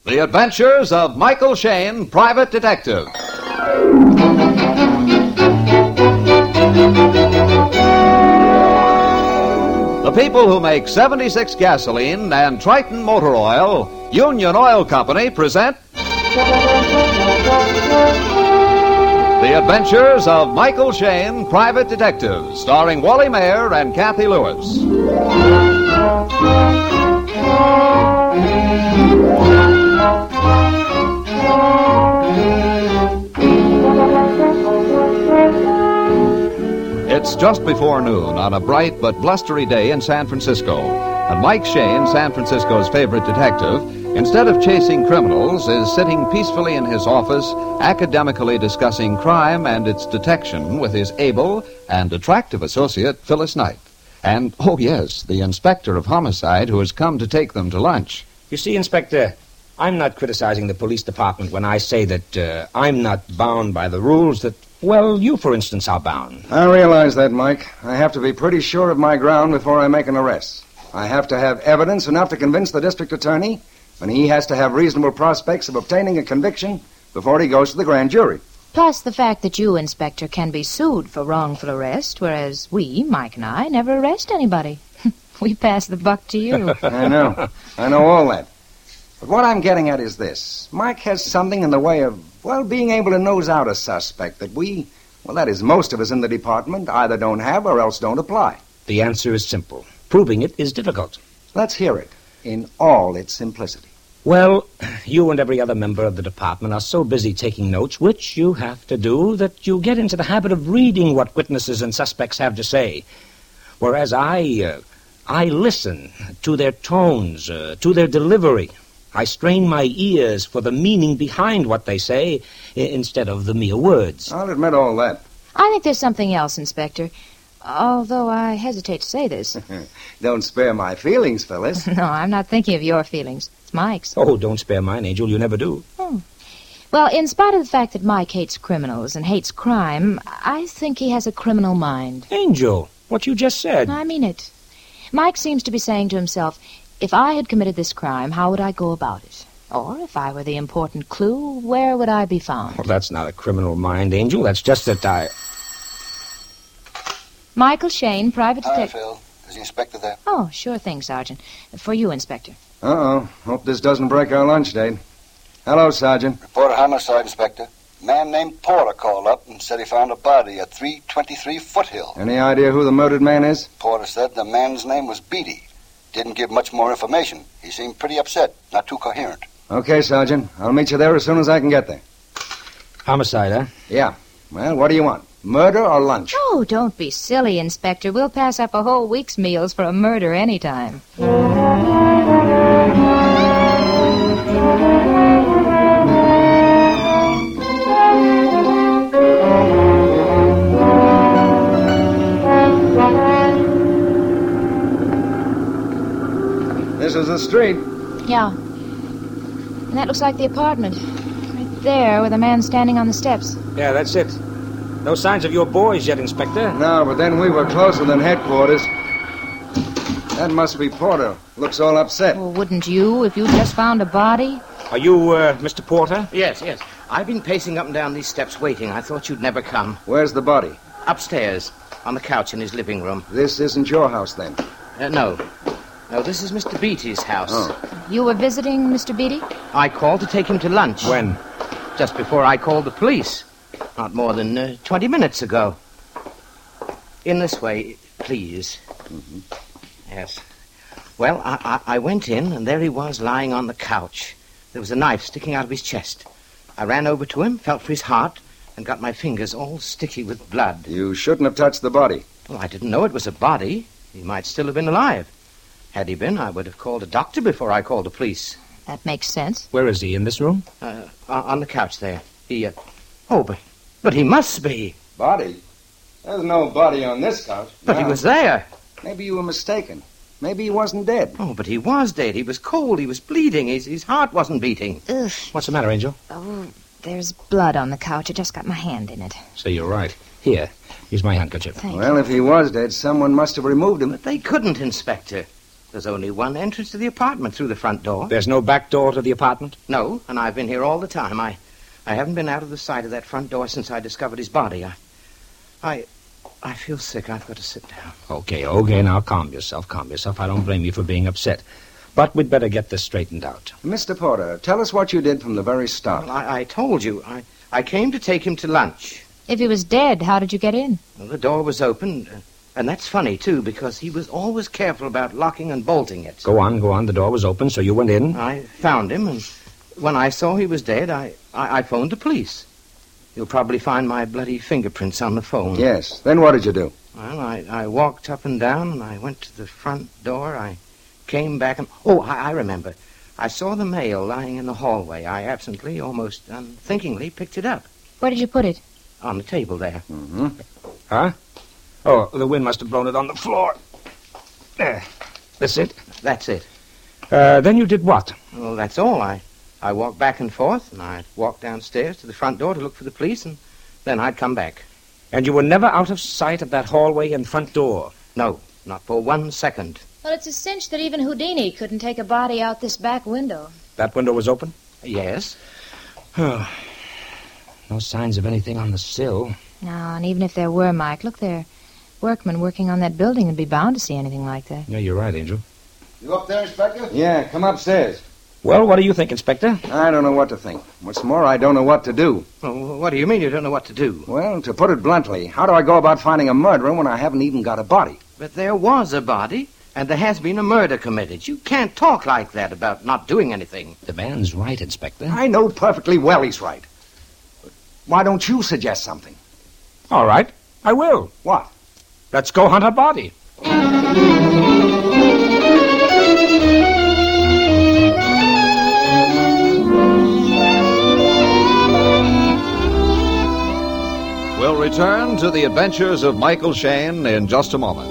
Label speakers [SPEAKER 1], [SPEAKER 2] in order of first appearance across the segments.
[SPEAKER 1] The Adventures of Michael Shayne, Private Detective. The people who make 76 gasoline and Triton motor oil, Union Oil Company, present The Adventures of Michael Shayne, Private Detective, starring Wally Mayer and Kathy Lewis. It's just before noon on a bright but blustery day in San Francisco, and Mike Shayne, San Francisco's favorite detective, instead of chasing criminals, is sitting peacefully in his office, academically discussing crime and its detection with his able and attractive associate, Phyllis Knight. And, oh yes, the inspector of homicide who has come to take them to lunch.
[SPEAKER 2] You see, Inspector, I'm not criticizing the police department when I say that I'm not bound by the rules that, well, you, for instance, are bound.
[SPEAKER 3] I realize that, Mike. I have to be pretty sure of my ground before I make an arrest. I have to have evidence enough to convince the district attorney, and he has to have reasonable prospects of obtaining a conviction before he goes to the grand jury.
[SPEAKER 4] Plus the fact that you, Inspector, can be sued for wrongful arrest, whereas we, Mike and I, never arrest anybody. We pass the buck to you.
[SPEAKER 3] I know all that. But what I'm getting at is this. Mike has something in the way of, well, being able to nose out a suspect that we, well, that is, most of us in the department either don't have or else don't apply.
[SPEAKER 2] The answer is simple. Proving it is difficult.
[SPEAKER 3] Let's hear it in all its simplicity.
[SPEAKER 2] Well, you and every other member of the department are so busy taking notes, which you have to do, that you get into the habit of reading what witnesses and suspects have to say. Whereas I listen to their tones, to their delivery. I strain my ears for the meaning behind what they say instead of the mere words.
[SPEAKER 3] I'll admit all that.
[SPEAKER 4] I think there's something else, Inspector. Although I hesitate to say this.
[SPEAKER 3] Don't spare my feelings, Phyllis.
[SPEAKER 4] No, I'm not thinking of your feelings. It's Mike's.
[SPEAKER 2] Oh, don't spare mine, Angel. You never do.
[SPEAKER 4] Well, in spite of the fact that Mike hates criminals and hates crime, I think he has a criminal mind.
[SPEAKER 2] Angel, what you just said.
[SPEAKER 4] I mean it. Mike seems to be saying to himself, if I had committed this crime, how would I go about it? Or if I were the important clue, where would I be found?
[SPEAKER 2] Well, that's not a criminal mind, Angel. That's just that I...
[SPEAKER 4] Michael Shayne, Private Detective.
[SPEAKER 5] Hi, Phil. Is the inspector there?
[SPEAKER 4] Oh, sure thing, Sergeant. For you, Inspector.
[SPEAKER 3] Uh-oh. Hope this doesn't break our lunch date. Hello, Sergeant.
[SPEAKER 5] Reporter homicide, Inspector. A man named Porter called up and said he found a body at 323 Foothill.
[SPEAKER 3] Any idea who the murdered man is?
[SPEAKER 5] Porter said the man's name was Beatty. Didn't give much more information. He seemed pretty upset, not too coherent.
[SPEAKER 3] Okay, Sergeant. I'll meet you there as soon as I can get there.
[SPEAKER 2] Homicide, huh?
[SPEAKER 3] Yeah. Well, what do you want? Murder or lunch?
[SPEAKER 4] Oh, don't be silly, Inspector. We'll pass up a whole week's meals for a murder any time.
[SPEAKER 3] This is the street.
[SPEAKER 4] Yeah. And that looks like the apartment. Right there, with a man standing on the steps.
[SPEAKER 2] Yeah, that's it. No signs of your boys yet, Inspector.
[SPEAKER 3] No, but then we were closer than headquarters. That must be Porter. Looks all upset.
[SPEAKER 4] Well, wouldn't you if you just found a body?
[SPEAKER 2] Are you, Mr. Porter?
[SPEAKER 6] Yes. I've been pacing up and down these steps waiting. I thought you'd never come.
[SPEAKER 3] Where's the body?
[SPEAKER 6] Upstairs, on the couch in his living room.
[SPEAKER 3] This isn't your house, then?
[SPEAKER 6] No, this is Mr. Beatty's house.
[SPEAKER 3] Oh.
[SPEAKER 4] You were visiting Mr. Beatty?
[SPEAKER 6] I called to take him to lunch.
[SPEAKER 2] When?
[SPEAKER 6] Just before I called the police. Not more than 20 minutes ago. In this way, please.
[SPEAKER 3] Mm-hmm.
[SPEAKER 6] Yes. Well, I went in, and there he was lying on the couch. There was a knife sticking out of his chest. I ran over to him, felt for his heart, and got my fingers all sticky with blood.
[SPEAKER 3] You shouldn't have touched the body.
[SPEAKER 6] Well, I didn't know it was a body. He might still have been alive. Had he been, I would have called a doctor before I called the police.
[SPEAKER 4] That makes sense.
[SPEAKER 2] Where is he, in this room?
[SPEAKER 6] On the couch there. But he must be.
[SPEAKER 3] Body? There's no body on this couch.
[SPEAKER 6] But he was there.
[SPEAKER 3] Maybe you were mistaken. Maybe he wasn't dead.
[SPEAKER 6] Oh, but he was dead. He was cold. He was bleeding. His heart wasn't beating.
[SPEAKER 4] Ugh.
[SPEAKER 2] What's the matter, Angel?
[SPEAKER 4] Oh, there's blood on the couch. I just got my hand in it.
[SPEAKER 2] So you're right. Here's my handkerchief.
[SPEAKER 4] Thanks.
[SPEAKER 3] Well, if he was dead, someone must have removed him.
[SPEAKER 6] But they couldn't, Inspector. There's only one entrance to the apartment through the front door.
[SPEAKER 2] There's no back door to the apartment?
[SPEAKER 6] No, and I've been here all the time. I haven't been out of the sight of that front door since I discovered his body. I feel sick. I've got to sit down.
[SPEAKER 2] Okay, now calm yourself. I don't blame you for being upset. But we'd better get this straightened out.
[SPEAKER 3] Mr. Porter, tell us what you did from the very start.
[SPEAKER 6] Well, I told you. I came to take him to lunch.
[SPEAKER 4] If he was dead, how did you get in?
[SPEAKER 6] Well, the door was open, and that's funny, too, because he was always careful about locking and bolting it.
[SPEAKER 2] Go on. The door was open, so you went in?
[SPEAKER 6] I found him, and when I saw he was dead, I phoned the police. You'll probably find my bloody fingerprints on the phone.
[SPEAKER 3] Yes. Then what did you do?
[SPEAKER 6] Well, I walked up and down, and I went to the front door. I came back, and... Oh, I remember. I saw the mail lying in the hallway. I absently, almost unthinkingly, picked it up.
[SPEAKER 4] Where did you put it?
[SPEAKER 6] On the table there.
[SPEAKER 3] Mm-hmm.
[SPEAKER 2] Huh? Oh, the wind must have blown it on the floor. There. That's it?
[SPEAKER 6] That's it.
[SPEAKER 2] Then you did what?
[SPEAKER 6] Well, that's all. I walked back and forth, and I'd walk downstairs to the front door to look for the police, and then I'd come back.
[SPEAKER 2] And you were never out of sight of that hallway and front door?
[SPEAKER 6] No, not for 1 second.
[SPEAKER 4] Well, it's a cinch that even Houdini couldn't take a body out this back window.
[SPEAKER 2] That window was open?
[SPEAKER 6] Yes.
[SPEAKER 2] Oh. No signs of anything on the sill.
[SPEAKER 4] No, and even if there were, Mike, look there. Workmen working on that building would be bound to see anything like that.
[SPEAKER 2] Yeah, you're right, Angel.
[SPEAKER 5] You up there, Inspector?
[SPEAKER 3] Yeah, come upstairs.
[SPEAKER 2] Well, what do you think, Inspector?
[SPEAKER 3] I don't know what to think. What's more, I don't know what to do.
[SPEAKER 6] Well, what do you mean you don't know what to do?
[SPEAKER 3] Well, to put it bluntly, how do I go about finding a murderer when I haven't even got a body?
[SPEAKER 6] But there was a body, and there has been a murder committed. You can't talk like that about not doing anything.
[SPEAKER 2] The man's right, Inspector.
[SPEAKER 3] I know perfectly well he's right. But why don't you suggest something?
[SPEAKER 2] All right, I will.
[SPEAKER 3] What?
[SPEAKER 2] Let's go hunt a body.
[SPEAKER 1] We'll return to the adventures of Michael Shayne in just a moment.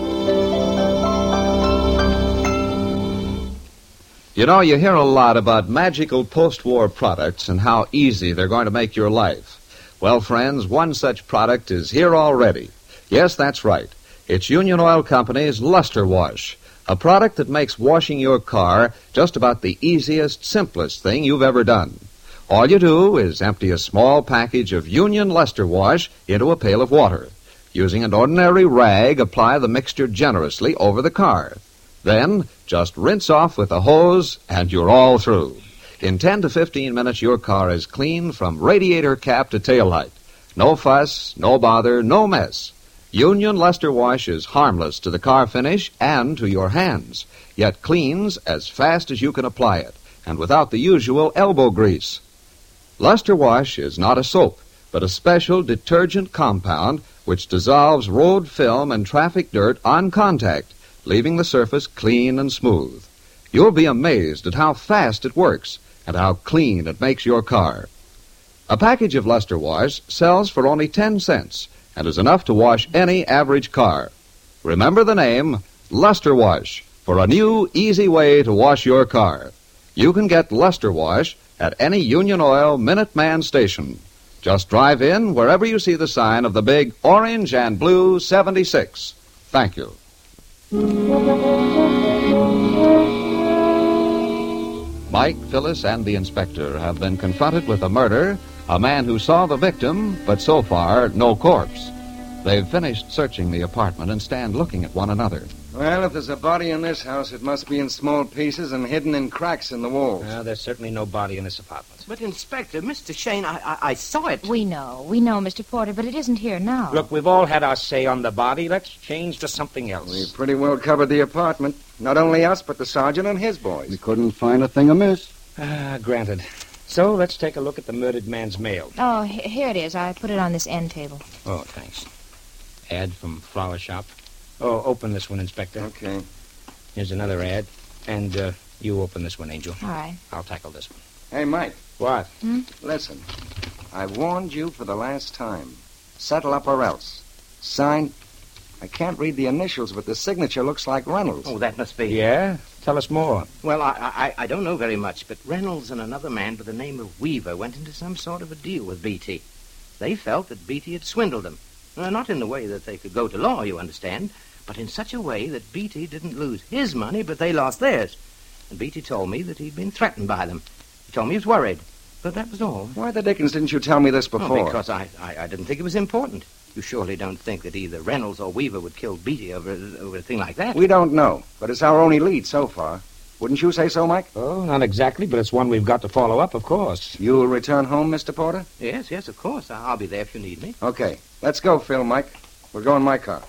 [SPEAKER 1] You know, you hear a lot about magical post-war products and how easy they're going to make your life. Well, friends, one such product is here already. Yes, that's right. It's Union Oil Company's Luster Wash, a product that makes washing your car just about the easiest, simplest thing you've ever done. All you do is empty a small package of Union Luster Wash into a pail of water. Using an ordinary rag, apply the mixture generously over the car. Then, just rinse off with a hose, and you're all through. In 10 to 15 minutes, your car is clean from radiator cap to taillight. No fuss, no bother, no mess. Union Luster Wash is harmless to the car finish and to your hands, yet cleans as fast as you can apply it, and without the usual elbow grease. Luster Wash is not a soap, but a special detergent compound which dissolves road film and traffic dirt on contact, leaving the surface clean and smooth. You'll be amazed at how fast it works and how clean it makes your car. A package of Luster Wash sells for only 10 cents and is enough to wash any average car. Remember the name, Luster Wash, for a new, easy way to wash your car. You can get Luster Wash at any Union Oil Minuteman station. Just drive in wherever you see the sign of the big orange and blue 76. Thank you. Mike, Phyllis, and the inspector have been confronted with a murder, a man who saw the victim, but so far, no corpse. They've finished searching the apartment and stand looking at one another.
[SPEAKER 3] Well, if there's a body in this house, it must be in small pieces and hidden in cracks in the walls.
[SPEAKER 2] There's certainly no body in this apartment.
[SPEAKER 6] But, Inspector, Mr. Shayne, I saw it.
[SPEAKER 4] We know, Mr. Porter, but it isn't here now.
[SPEAKER 2] Look, we've all had our say on the body. Let's change to something else.
[SPEAKER 3] We pretty well covered the apartment. Not only us, but the sergeant and his boys.
[SPEAKER 5] We couldn't find a thing amiss.
[SPEAKER 2] Granted. So let's take a look at the murdered man's mail.
[SPEAKER 4] Oh, here it is. I put it on this end table.
[SPEAKER 2] Oh, thanks. Ad from flower shop. Oh, open this one, Inspector.
[SPEAKER 3] Okay.
[SPEAKER 2] Here's another ad. And you open this one, Angel.
[SPEAKER 4] All right.
[SPEAKER 2] I'll tackle this one.
[SPEAKER 3] Hey, Mike.
[SPEAKER 2] What?
[SPEAKER 3] Listen. I've warned you for the last time. Settle up or else. Signed. I can't read the initials, but the signature looks like Reynolds.
[SPEAKER 6] Oh, that must be...
[SPEAKER 2] Yeah? Tell us more.
[SPEAKER 6] Well, I don't know very much, but Reynolds and another man by the name of Weaver went into some sort of a deal with Beatty. They felt that Beatty had swindled them. Not in the way that they could go to law, you understand, but in such a way that Beatty didn't lose his money, but they lost theirs. And Beatty told me that he'd been threatened by them. He told me he was worried, but that was all.
[SPEAKER 3] Why the dickens didn't you tell me this before?
[SPEAKER 6] Oh, because I didn't think it was important. You surely don't think that either Reynolds or Weaver would kill Beatty over a thing like that?
[SPEAKER 3] We don't know, but it's our only lead so far. Wouldn't you say so, Mike?
[SPEAKER 2] Oh, not exactly, but it's one we've got to follow up, of course.
[SPEAKER 3] You'll return home, Mr. Porter?
[SPEAKER 6] Yes, of course. I'll be there if you need me.
[SPEAKER 3] Okay. Let's go, Phil, Mike. We'll go in my car.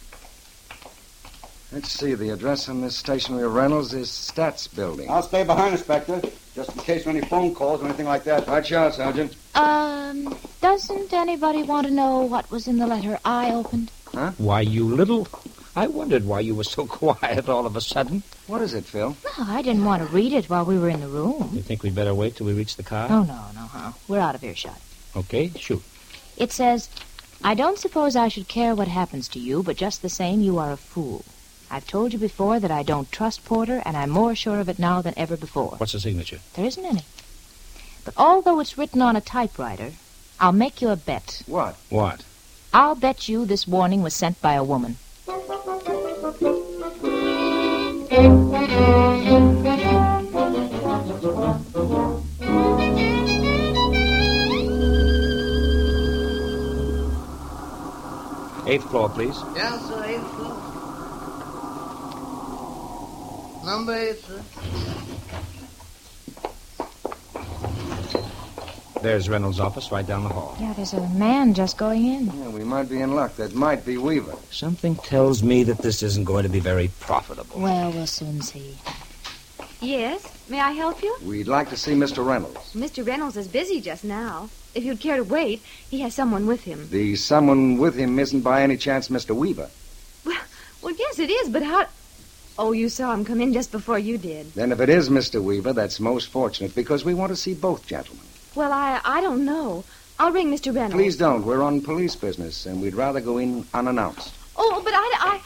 [SPEAKER 3] Let's see. The address on this stationery of Reynolds is Stats Building.
[SPEAKER 5] I'll stay behind, Inspector, just in case of any phone calls or anything like that.
[SPEAKER 3] Watch out, Sergeant.
[SPEAKER 4] Doesn't anybody want to know what was in the letter I opened?
[SPEAKER 3] Huh?
[SPEAKER 2] Why, you little... I wondered why you were so quiet all of a sudden.
[SPEAKER 3] What is it, Phil?
[SPEAKER 4] No, I didn't want to read it while we were in the room.
[SPEAKER 2] You think we'd better wait till we reach the car?
[SPEAKER 4] Oh, no, We're out of earshot.
[SPEAKER 2] Okay, shoot.
[SPEAKER 4] It says, I don't suppose I should care what happens to you, but just the same, you are a fool. I've told you before that I don't trust Porter, and I'm more sure of it now than ever before.
[SPEAKER 2] What's the signature?
[SPEAKER 4] There isn't any. But although it's written on a typewriter, I'll make you a bet.
[SPEAKER 3] What?
[SPEAKER 2] What?
[SPEAKER 4] I'll bet you this warning was sent by a woman.
[SPEAKER 2] Eighth floor, please.
[SPEAKER 7] Yes, sir, 8th floor. Number 8, sir.
[SPEAKER 2] There's Reynolds' office right down the hall.
[SPEAKER 4] Yeah, there's a man just going in.
[SPEAKER 3] Yeah, we might be in luck. That might be Weaver.
[SPEAKER 2] Something tells me that this isn't going to be very profitable.
[SPEAKER 4] Well, we'll soon see.
[SPEAKER 8] Yes? May I help you?
[SPEAKER 3] We'd like to see Mr. Reynolds.
[SPEAKER 8] Mr. Reynolds is busy just now. If you'd care to wait, he has someone with him.
[SPEAKER 3] The someone with him isn't by any chance Mr. Weaver.
[SPEAKER 8] Well, yes, it is, but how... Oh, you saw him come in just before you did.
[SPEAKER 3] Then if it is Mr. Weaver, that's most fortunate, because we want to see both gentlemen.
[SPEAKER 8] Well, I don't know. I'll ring Mr. Reynolds.
[SPEAKER 3] Please don't. We're on police business, and we'd rather go in unannounced.
[SPEAKER 8] Oh, but I...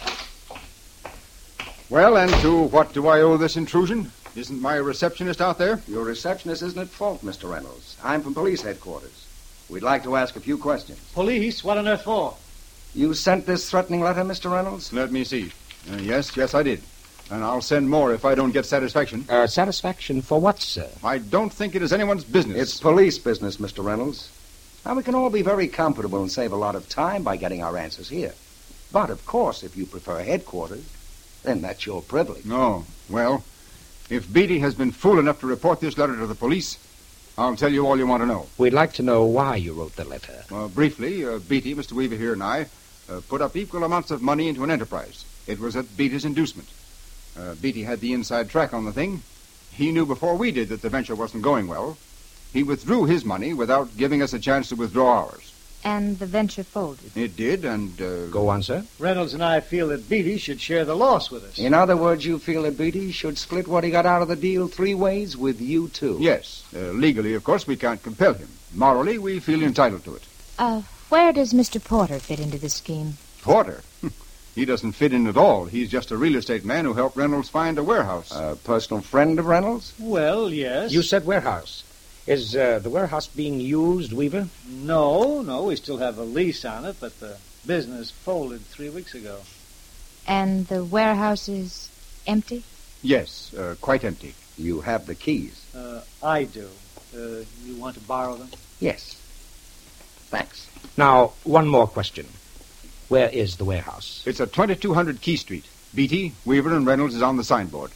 [SPEAKER 9] Well, and to what do I owe this intrusion? Isn't my receptionist out there?
[SPEAKER 3] Your receptionist isn't at fault, Mr. Reynolds. I'm from police headquarters. We'd like to ask a few questions.
[SPEAKER 10] Police? What on earth for?
[SPEAKER 3] You sent this threatening letter, Mr. Reynolds?
[SPEAKER 9] Let me see. Yes, I did. And I'll send more if I don't get satisfaction.
[SPEAKER 2] Satisfaction for what, sir?
[SPEAKER 9] I don't think it is anyone's business.
[SPEAKER 3] It's police business, Mr. Reynolds. Now, we can all be very comfortable and save a lot of time by getting our answers here. But, of course, if you prefer headquarters, then that's your privilege.
[SPEAKER 9] No. Well, if Beatty has been fool enough to report this letter to the police, I'll tell you all you want to know.
[SPEAKER 2] We'd like to know why you wrote the letter.
[SPEAKER 9] Briefly, Beatty, Mr. Weaver here, and I put up equal amounts of money into an enterprise. It was at Beatty's inducement. Beatty had the inside track on the thing. He knew before we did that the venture wasn't going well. He withdrew his money without giving us a chance to withdraw ours.
[SPEAKER 4] And the venture folded.
[SPEAKER 9] It did, and...
[SPEAKER 2] Go on, sir.
[SPEAKER 10] Reynolds and I feel that Beatty should share the loss with us.
[SPEAKER 3] In other words, you feel that Beatty should split what he got out of the deal 3 ways with you, too.
[SPEAKER 9] Yes. Legally, of course, we can't compel him. Morally, we feel entitled to it.
[SPEAKER 4] Where does Mr. Porter fit into this scheme?
[SPEAKER 9] Porter? He doesn't fit in at all. He's just a real estate man who helped Reynolds find a warehouse.
[SPEAKER 3] A personal friend of Reynolds?
[SPEAKER 10] Well, yes.
[SPEAKER 2] You said warehouse. Is the warehouse being used, Weaver?
[SPEAKER 10] No, we still have a lease on it, but the business folded 3 weeks ago.
[SPEAKER 4] And the warehouse is empty?
[SPEAKER 9] Yes, quite empty.
[SPEAKER 3] You have the keys.
[SPEAKER 10] I do. You want to borrow them?
[SPEAKER 3] Yes. Thanks.
[SPEAKER 2] Now, one more question. Where is the warehouse?
[SPEAKER 9] It's at 2200 Key Street. Beatty, Weaver, and Reynolds is on the signboard.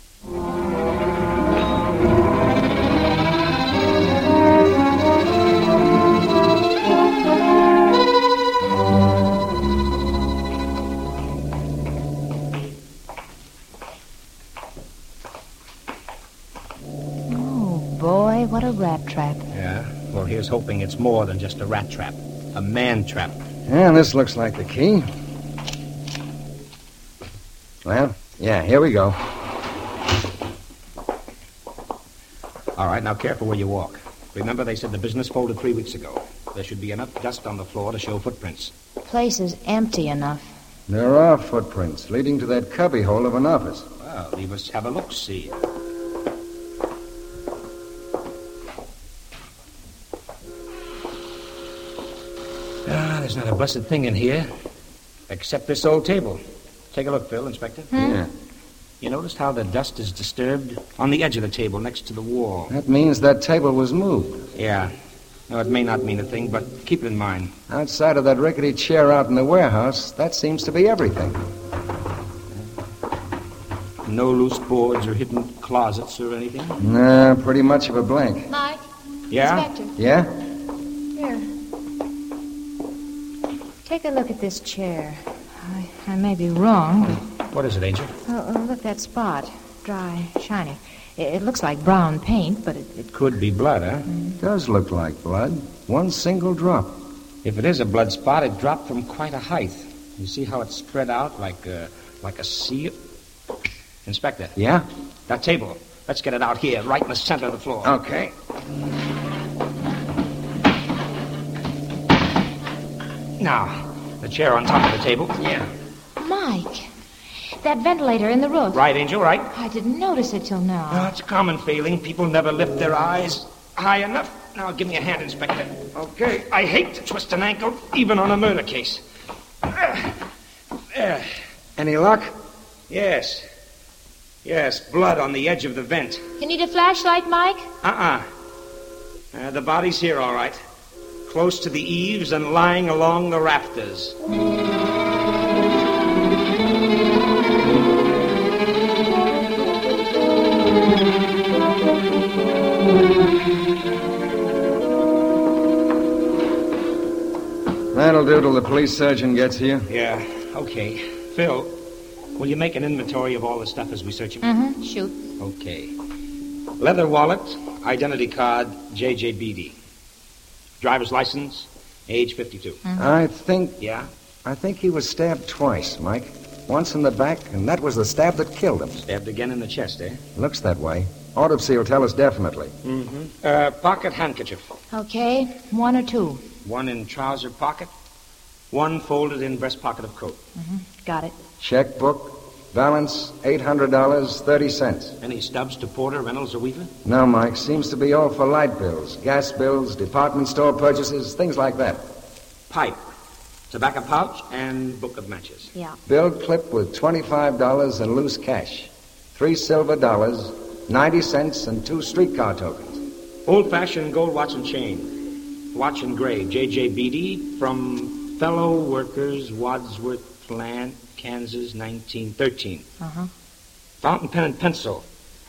[SPEAKER 4] Oh, boy, what a rat trap.
[SPEAKER 2] Yeah? Well, here's hoping it's more than just a rat trap. A man trap.
[SPEAKER 3] Yeah, this looks like the key. Well, yeah, here we go.
[SPEAKER 2] All right, now careful where you walk. Remember, they said the business folded 3 weeks ago. There should be enough dust on the floor to show footprints.
[SPEAKER 4] The place is empty enough.
[SPEAKER 3] There are footprints leading to that cubbyhole of an office.
[SPEAKER 2] Well, leave us have a look-see. There's not a blessed thing in here, except this old table. Take a look, Phil, Inspector.
[SPEAKER 3] Yeah.
[SPEAKER 2] You noticed how the dust is disturbed? On the edge of the table, next to the wall.
[SPEAKER 3] That means that table was moved.
[SPEAKER 2] Yeah. No, it may not mean a thing, but keep it in mind.
[SPEAKER 3] Outside of that rickety chair out in the warehouse, that seems to be everything.
[SPEAKER 2] No loose boards or hidden closets or anything?
[SPEAKER 3] Nah, pretty much of a blank.
[SPEAKER 4] Mike?
[SPEAKER 2] Yeah?
[SPEAKER 4] Inspector.
[SPEAKER 3] Yeah?
[SPEAKER 4] Here. Take a look at this chair. I may be wrong, but...
[SPEAKER 2] What is it, Angel?
[SPEAKER 4] Oh, look, that spot. Dry, shiny. It looks like brown paint, but it...
[SPEAKER 2] Could be blood, huh?
[SPEAKER 3] Does look like blood. One single drop.
[SPEAKER 2] If it is a blood spot, it dropped from quite a height. You see how it's spread out like a sea? Inspector.
[SPEAKER 3] Yeah?
[SPEAKER 2] That table. Let's get it out here, right in the center of the floor.
[SPEAKER 3] Okay.
[SPEAKER 2] Now, the chair on top of the table.
[SPEAKER 3] Yeah.
[SPEAKER 4] Mike, that ventilator in the roof.
[SPEAKER 2] Right, Angel, right?
[SPEAKER 4] I didn't notice it till now.
[SPEAKER 2] Oh, it's a common failing. People never lift their eyes high enough. Now, give me a hand, Inspector.
[SPEAKER 3] Okay.
[SPEAKER 2] I hate to twist an ankle, even on a murder case. There.
[SPEAKER 3] Any luck?
[SPEAKER 2] Yes. Yes, blood on the edge of the vent.
[SPEAKER 4] You need a flashlight, Mike?
[SPEAKER 2] The body's here, all right. Close to the eaves and lying along the rafters.
[SPEAKER 3] That'll do till the police surgeon gets here.
[SPEAKER 2] Yeah, okay. Phil, will you make an inventory of all the stuff as we search it?
[SPEAKER 4] Mm-hmm. Shoot.
[SPEAKER 2] Okay. Leather wallet, identity card, J.J. Beatty. Driver's license, age 52.
[SPEAKER 4] Mm-hmm.
[SPEAKER 3] I think he was stabbed twice, Mike. Once in the back, and that was the stab that killed him.
[SPEAKER 2] Stabbed again in the chest, eh?
[SPEAKER 3] Looks that way. Autopsy will tell us definitely.
[SPEAKER 2] Mm-hmm. Pocket handkerchief.
[SPEAKER 4] Okay, 1 or 2.
[SPEAKER 2] One in trouser pocket, one folded in breast pocket of coat.
[SPEAKER 4] Mm-hmm. Got it.
[SPEAKER 3] Checkbook, balance $800, 30 cents.
[SPEAKER 2] Any stubs to Porter, Reynolds, or Weaver?
[SPEAKER 3] No, Mike. Seems to be all for light bills, gas bills, department store purchases, things like that.
[SPEAKER 2] Pipe, tobacco pouch, and book of matches.
[SPEAKER 4] Yeah.
[SPEAKER 3] Bill clip with $25 in loose cash. 3 silver dollars, 90 cents, and 2 streetcar tokens.
[SPEAKER 2] Old-fashioned gold watch and chain. Watch engraved, J.J. Beatty, from Fellow Workers, Wadsworth Plant, Kansas, 1913.
[SPEAKER 4] Uh-huh.
[SPEAKER 2] Fountain pen and pencil.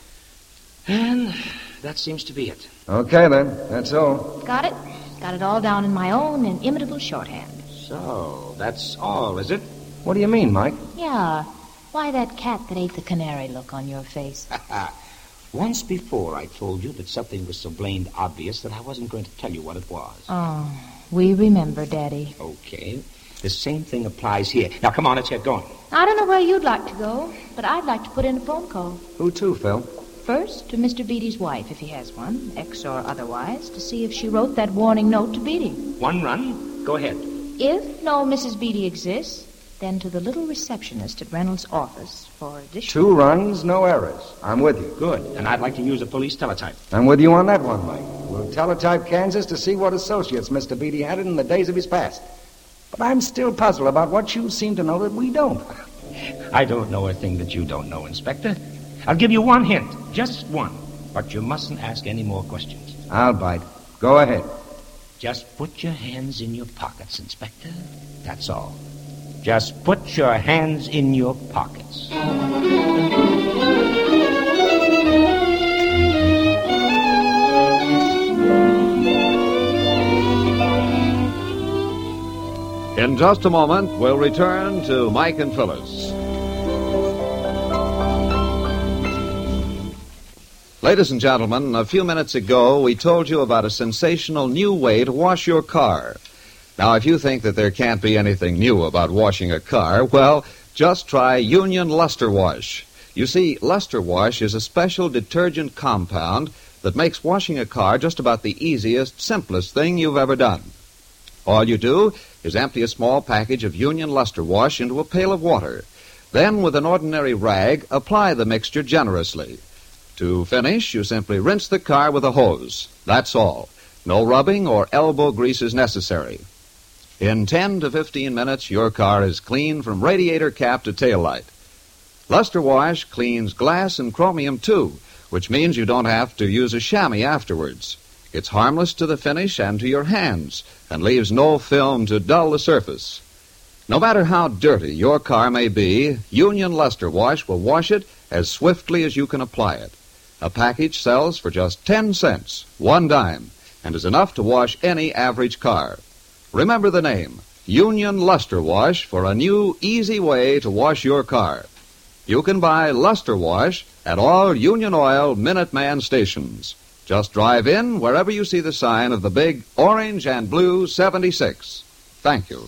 [SPEAKER 2] And that seems to be it.
[SPEAKER 3] Okay, then. That's all.
[SPEAKER 4] Got it. Got it all down in my own inimitable shorthand.
[SPEAKER 2] So, that's all, is it?
[SPEAKER 3] What do you mean, Mike?
[SPEAKER 4] Yeah. Why that cat that ate the canary look on your face?
[SPEAKER 2] Once before, I told you that something was so blamed obvious that I wasn't going to tell you what it was.
[SPEAKER 4] Oh, we remember, Daddy.
[SPEAKER 2] Okay. The same thing applies here. Now, come on, let's get going.
[SPEAKER 4] I don't know where you'd like to go, but I'd like to put in a phone call.
[SPEAKER 3] Who to, Phil?
[SPEAKER 4] First, to Mr. Beatty's wife, if he has one, ex or otherwise, to see if she wrote that warning note to Beatty.
[SPEAKER 2] One run. Go ahead.
[SPEAKER 4] If no Mrs. Beatty exists, then to the little receptionist at Reynolds' office for additional...
[SPEAKER 3] 2 runs, no errors. I'm with you.
[SPEAKER 2] Good. And I'd like to use a police teletype.
[SPEAKER 3] I'm with you on that one, Mike. We'll teletype Kansas to see what associates Mr. Beatty had in the days of his past. But I'm still puzzled about what you seem to know that we don't.
[SPEAKER 2] I don't know a thing that you don't know, Inspector. I'll give you one hint. Just one. But you mustn't ask any more questions.
[SPEAKER 3] I'll bite. Go ahead.
[SPEAKER 2] Just put your hands in your pockets, Inspector. That's all. Just put your hands in your pockets.
[SPEAKER 1] In just a moment, we'll return to Mike and Phyllis. Ladies and gentlemen, a few minutes ago, we told you about a sensational new way to wash your car. Now, if you think that there can't be anything new about washing a car, well, just try Union Luster Wash. You see, Luster Wash is a special detergent compound that makes washing a car just about the easiest, simplest thing you've ever done. All you do is empty a small package of Union Luster Wash into a pail of water. Then, with an ordinary rag, apply the mixture generously. To finish, you simply rinse the car with a hose. That's all. No rubbing or elbow grease is necessary. In 10 to 15 minutes, your car is clean from radiator cap to tail light. Luster Wash cleans glass and chromium, too, which means you don't have to use a chamois afterwards. It's harmless to the finish and to your hands, and leaves no film to dull the surface. No matter how dirty your car may be, Union Luster Wash will wash it as swiftly as you can apply it. A package sells for just 10 cents, 1 dime, and is enough to wash any average car. Remember the name, Union Luster Wash, for a new, easy way to wash your car. You can buy Luster Wash at all Union Oil Minuteman stations. Just drive in wherever you see the sign of the big orange and blue 76. Thank you.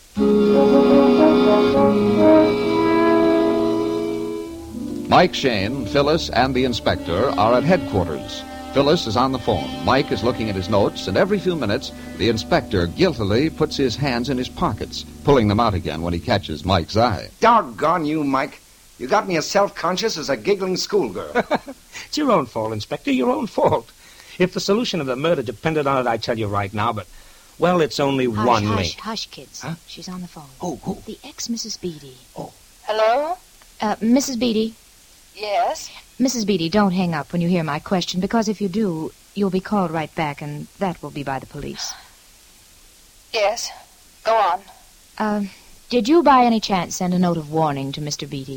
[SPEAKER 1] Mike Shane, Phyllis, and the inspector are at headquarters. Phyllis is on the phone. Mike is looking at his notes, and every few minutes, the inspector guiltily puts his hands in his pockets, pulling them out again when he catches Mike's eye.
[SPEAKER 3] Doggone you, Mike. You got me as self-conscious as a giggling schoolgirl.
[SPEAKER 2] It's your own fault, Inspector, your own fault. If the solution of the murder depended on it, I'd tell you right now, but, well, it's only one link.
[SPEAKER 4] Hush, kids.
[SPEAKER 2] Huh?
[SPEAKER 4] She's on the phone.
[SPEAKER 2] Oh, who?
[SPEAKER 4] The ex-Mrs. Beatty.
[SPEAKER 2] Oh.
[SPEAKER 11] Hello?
[SPEAKER 4] Mrs. Beatty.
[SPEAKER 11] Yes?
[SPEAKER 4] Mrs. Beatty, don't hang up when you hear my question, because if you do, you'll be called right back, and that will be by the police.
[SPEAKER 11] Yes. Go on.
[SPEAKER 4] Did you by any chance send a note of warning to Mr. Beatty?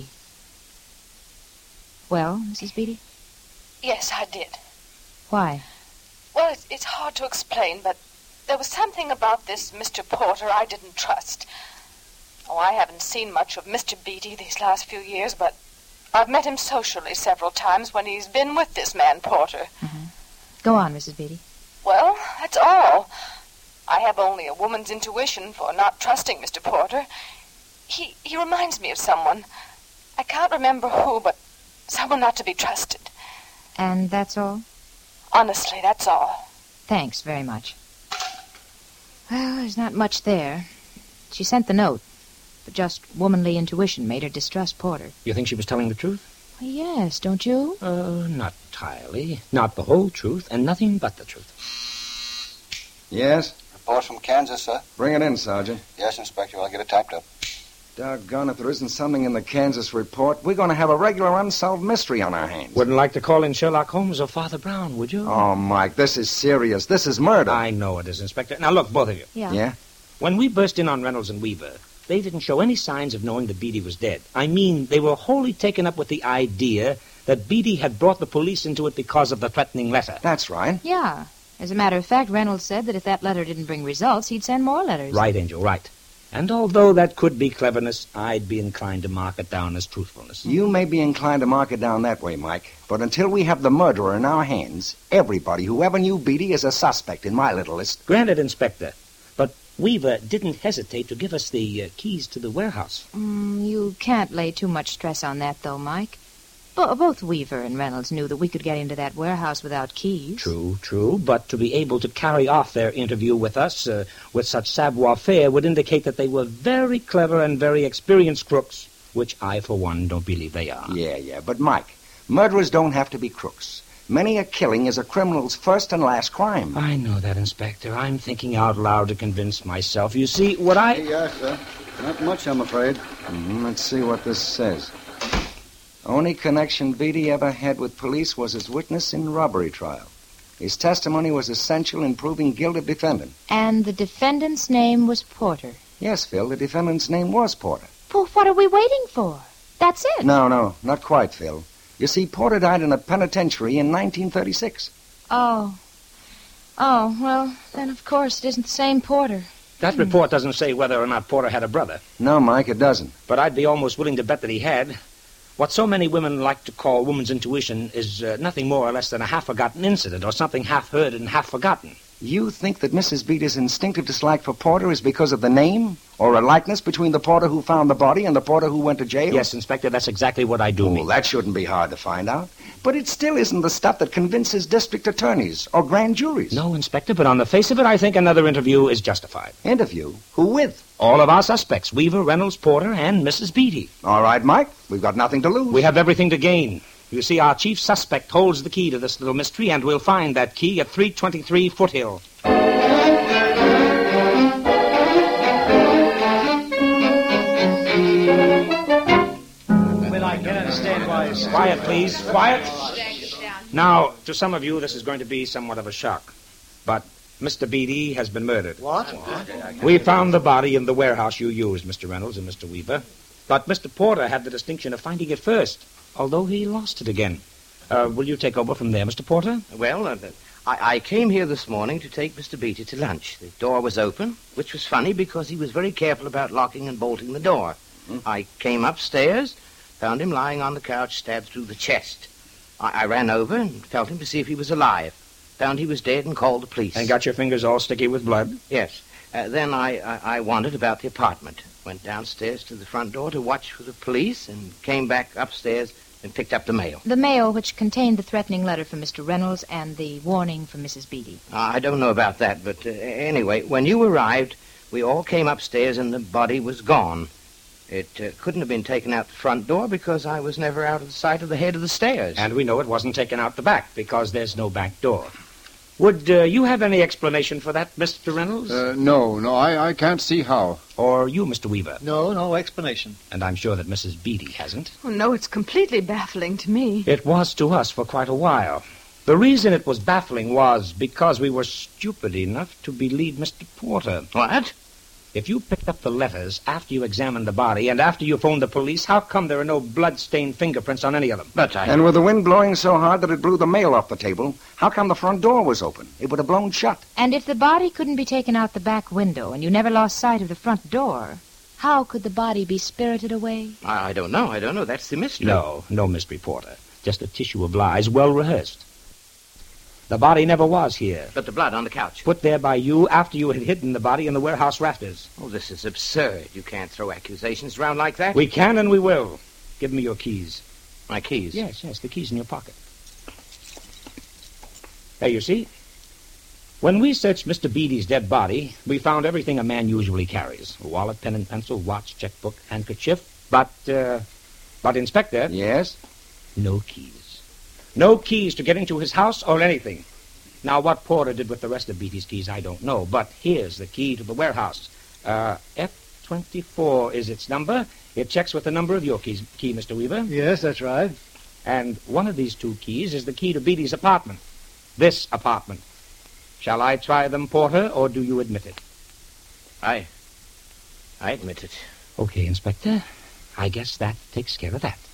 [SPEAKER 4] Well, Mrs. Beatty?
[SPEAKER 11] Yes, I did.
[SPEAKER 4] Why?
[SPEAKER 11] Well, it's hard to explain, but there was something about this Mr. Porter I didn't trust. Oh, I haven't seen much of Mr. Beatty these last few years, but I've met him socially several times when he's been with this man Porter.
[SPEAKER 4] Mm-hmm. Go on, Mrs. Beatty.
[SPEAKER 11] Well, that's all. I have only a woman's intuition for not trusting Mr. Porter. He reminds me of someone. I can't remember who, but someone not to be trusted.
[SPEAKER 4] And that's all?
[SPEAKER 11] Honestly, that's all.
[SPEAKER 4] Thanks very much. Well, there's not much there. She sent the note, but just womanly intuition made her distrust Porter.
[SPEAKER 2] You think she was telling the truth?
[SPEAKER 4] Well, yes, don't you?
[SPEAKER 2] Not entirely. Not the whole truth, and nothing but the truth.
[SPEAKER 3] Yes?
[SPEAKER 5] Report from Kansas, sir.
[SPEAKER 3] Bring it in, Sergeant.
[SPEAKER 5] Yes, Inspector. I'll get it typed up.
[SPEAKER 3] Doggone, if there isn't something in the Kansas report, we're going to have a regular unsolved mystery on our hands.
[SPEAKER 2] Wouldn't like to call in Sherlock Holmes or Father Brown, would you?
[SPEAKER 3] Oh, Mike, this is serious. This is murder.
[SPEAKER 2] I know it is, Inspector. Now, look, both of you.
[SPEAKER 3] Yeah?
[SPEAKER 2] When we burst in on Reynolds and Weaver, they didn't show any signs of knowing that Beatty was dead. I mean, they were wholly taken up with the idea that Beatty had brought the police into it because of the threatening letter.
[SPEAKER 3] That's right.
[SPEAKER 4] Yeah. As a matter of fact, Reynolds said that if that letter didn't bring results, he'd send more letters.
[SPEAKER 2] Right, Angel, right. And although that could be cleverness, I'd be inclined to mark it down as truthfulness.
[SPEAKER 3] You may be inclined to mark it down that way, Mike, but until we have the murderer in our hands, everybody who ever knew Beatty is a suspect in my little list.
[SPEAKER 2] Granted, Inspector, but Weaver didn't hesitate to give us the keys to the warehouse.
[SPEAKER 4] You can't lay too much stress on that, though, Mike. Both Weaver and Reynolds knew that we could get into that warehouse without keys.
[SPEAKER 2] True, but to be able to carry off their interview with us with such savoir-faire would indicate that they were very clever and very experienced crooks, which I, for one, don't believe they are.
[SPEAKER 3] Yeah, but Mike, murderers don't have to be crooks. Many a killing is a criminal's first and last crime.
[SPEAKER 2] I know that, Inspector. I'm thinking out loud to convince myself. You see, what I...
[SPEAKER 3] Yes, sir. Not much, I'm afraid. Let's see what this says. Only connection Beatty ever had with police was his witness in robbery trial. His testimony was essential in proving guilt of defendant.
[SPEAKER 4] And the defendant's name was Porter.
[SPEAKER 3] Yes, Phil, the defendant's name was Porter.
[SPEAKER 4] Well, what are we waiting for? That's it.
[SPEAKER 3] No, not quite, Phil. You see, Porter died in a penitentiary in 1936.
[SPEAKER 4] Oh, well, then of course it isn't the same Porter.
[SPEAKER 2] That report doesn't say whether or not Porter had a brother.
[SPEAKER 3] No, Mike, it doesn't.
[SPEAKER 2] But I'd be almost willing to bet that he had. What so many women like to call woman's intuition is nothing more or less than a half-forgotten incident or something half-heard and half-forgotten.
[SPEAKER 3] You think that Mrs. Beatty's instinctive dislike for Porter is because of the name? Or a likeness between the Porter who found the body and the Porter who went to jail?
[SPEAKER 2] Yes, Inspector, that's exactly what I do mean.
[SPEAKER 3] That shouldn't be hard to find out. But it still isn't the stuff that convinces district attorneys or grand juries.
[SPEAKER 2] No, Inspector, but on the face of it, I think another interview is justified.
[SPEAKER 3] Interview? Who with?
[SPEAKER 2] All of our suspects, Weaver, Reynolds, Porter, and Mrs. Beatty.
[SPEAKER 3] All right, Mike. We've got nothing to lose.
[SPEAKER 2] We have everything to gain. You see, our chief suspect holds the key to this little mystery, and we'll find that key at 323 Foothill. Quiet, please. Quiet. Now, to some of you, this is going to be somewhat of a shock. But Mr. Beatty has been murdered.
[SPEAKER 10] What?
[SPEAKER 2] We found the body in the warehouse you used, Mr. Reynolds and Mr. Weaver. But Mr. Porter had the distinction of finding it first, although he lost it again. Will you take over from there, Mr. Porter?
[SPEAKER 6] Well, I came here this morning to take Mr. Beatty to lunch. The door was open, which was funny because he was very careful about locking and bolting the door. I came upstairs, found him lying on the couch, stabbed through the chest. I ran over and felt him to see if he was alive. Found he was dead and called the police.
[SPEAKER 2] And got your fingers all sticky with blood?
[SPEAKER 6] Yes. Then I wandered about the apartment. Went downstairs to the front door to watch for the police and came back upstairs and picked up the mail.
[SPEAKER 4] The mail which contained the threatening letter from Mr. Reynolds and the warning from Mrs. Beatty.
[SPEAKER 6] I don't know about that, but anyway, when you arrived, we all came upstairs and the body was gone. It couldn't have been taken out the front door because I was never out of sight of the head of the stairs.
[SPEAKER 2] And we know it wasn't taken out the back because there's no back door. Would you have any explanation for that, Mr. Reynolds?
[SPEAKER 9] No, I can't see how.
[SPEAKER 2] Or you, Mr. Weaver?
[SPEAKER 10] No explanation.
[SPEAKER 2] And I'm sure that Mrs. Beatty hasn't.
[SPEAKER 8] Oh, no, it's completely baffling to me.
[SPEAKER 2] It was to us for quite a while. The reason it was baffling was because we were stupid enough to believe Mr. Porter.
[SPEAKER 6] What?
[SPEAKER 2] If you picked up the letters after you examined the body and after you phoned the police, how come there are no blood-stained fingerprints on any of them?
[SPEAKER 3] And with the wind blowing so hard that it blew the mail off the table, how come the front door was open? It would have blown shut.
[SPEAKER 4] And if the body couldn't be taken out the back window and you never lost sight of the front door, how could the body be spirited away?
[SPEAKER 6] I don't know. That's the mystery.
[SPEAKER 2] No mystery, Porter. Just a tissue of lies, well rehearsed. The body never was here.
[SPEAKER 6] But the blood on the couch.
[SPEAKER 2] Put there by you after you had hidden the body in the warehouse rafters.
[SPEAKER 6] Oh, this is absurd. You can't throw accusations around like that.
[SPEAKER 2] We can and we will. Give me your keys.
[SPEAKER 6] My keys?
[SPEAKER 2] Yes, the keys in your pocket. There, you see. When we searched Mr. Beatty's dead body, we found everything a man usually carries. A wallet, pen and pencil, watch, checkbook, handkerchief. But, Inspector...
[SPEAKER 3] Yes?
[SPEAKER 2] No keys. No keys to get into his house or anything. Now, what Porter did with the rest of Beatty's keys, I don't know. But here's the key to the warehouse. F24 is its number. It checks with the number of your key, Mr. Weaver.
[SPEAKER 10] Yes, that's right.
[SPEAKER 2] And one of these two keys is the key to Beatty's apartment. This apartment. Shall I try them, Porter, or do you admit it?
[SPEAKER 6] I admit it.
[SPEAKER 2] Okay, Inspector. I guess that takes care of that.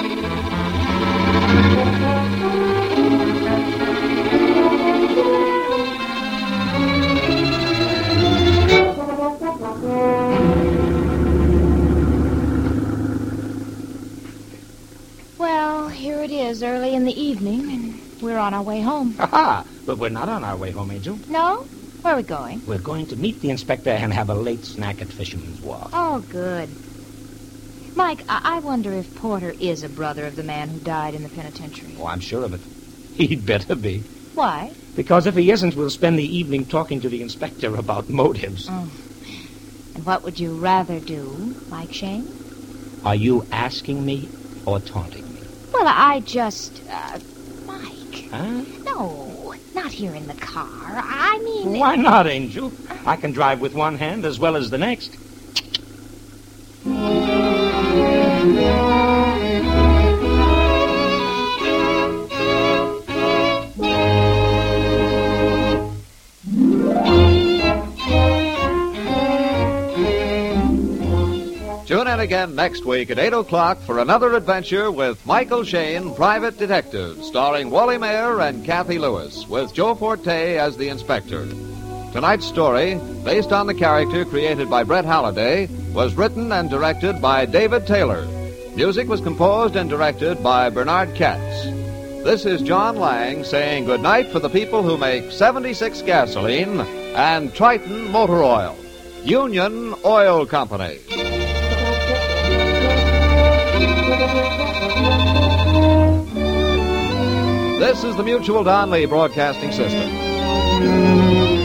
[SPEAKER 4] Well, here it is early in the evening, and we're on our way home.
[SPEAKER 2] Ha-ha! But we're not on our way home, Angel.
[SPEAKER 4] No? Where are we going?
[SPEAKER 2] We're going to meet the inspector and have a late snack at Fisherman's Wharf.
[SPEAKER 4] Oh, good. Mike, I wonder if Porter is a brother of the man who died in the penitentiary.
[SPEAKER 2] Oh, I'm sure of it. He'd better be.
[SPEAKER 4] Why?
[SPEAKER 2] Because if he isn't, we'll spend the evening talking to the inspector about motives.
[SPEAKER 4] Oh. And what would you rather do, Mike Shane?
[SPEAKER 2] Are you asking me or taunting me?
[SPEAKER 4] Well, I just... Mike.
[SPEAKER 2] Huh?
[SPEAKER 4] No, not here in the car. I mean...
[SPEAKER 2] Why not, Angel? I can drive with one hand as well as the next.
[SPEAKER 1] Tune in again next week at 8 o'clock for another adventure with Michael Shane, Private Detective, starring Wally Mayer and Kathy Lewis, with Joe Forte as the inspector. Tonight's story, based on the character created by Brett Halliday, was written and directed by David Taylor. Music was composed and directed by Bernard Katz. This is John Lang saying goodnight for the people who make 76 gasoline and Triton Motor Oil. Union Oil Company. This is the Mutual Donley Broadcasting System.